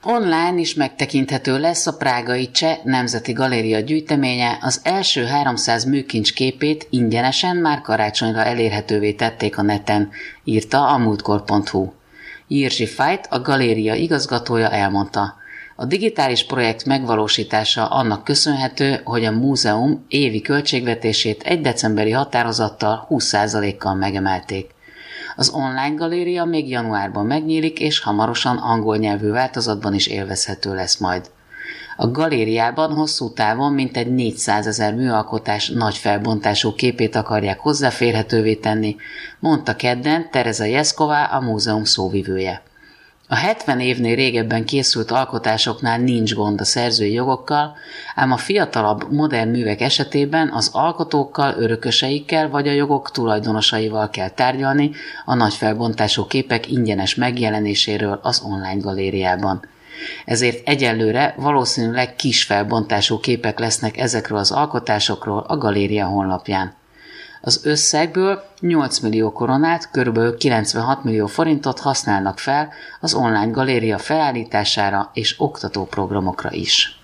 Online is megtekinthető lesz a prágai Cseh Nemzeti Galéria gyűjteménye, az első 300 műkincs képét ingyenesen már karácsonyra elérhetővé tették a neten, írta a múltkor.hu. Jirzsi Fajt, a galéria igazgatója elmondta. A digitális projekt megvalósítása annak köszönhető, hogy a múzeum évi költségvetését egy decemberi határozattal 20%-kal megemelték. Az online galéria még januárban megnyílik, és hamarosan angol nyelvű változatban is élvezhető lesz majd. A galériában hosszú távon mintegy 400 000 műalkotás nagy felbontású képét akarják hozzáférhetővé tenni, mondta kedden Tereza Jeszková, a múzeum szóvivője. A 70 évnél régebben készült alkotásoknál nincs gond a szerzői jogokkal, ám a fiatalabb, modern művek esetében az alkotókkal, örököseikkel vagy a jogok tulajdonosaival kell tárgyalni a nagy felbontású képek ingyenes megjelenéséről az online galériában. Ezért egyelőre valószínűleg kis felbontású képek lesznek ezekről az alkotásokról a galéria honlapján. Az összegből 8 millió koronát, kb. 96 millió forintot használnak fel az online galéria felállítására és oktatóprogramokra is.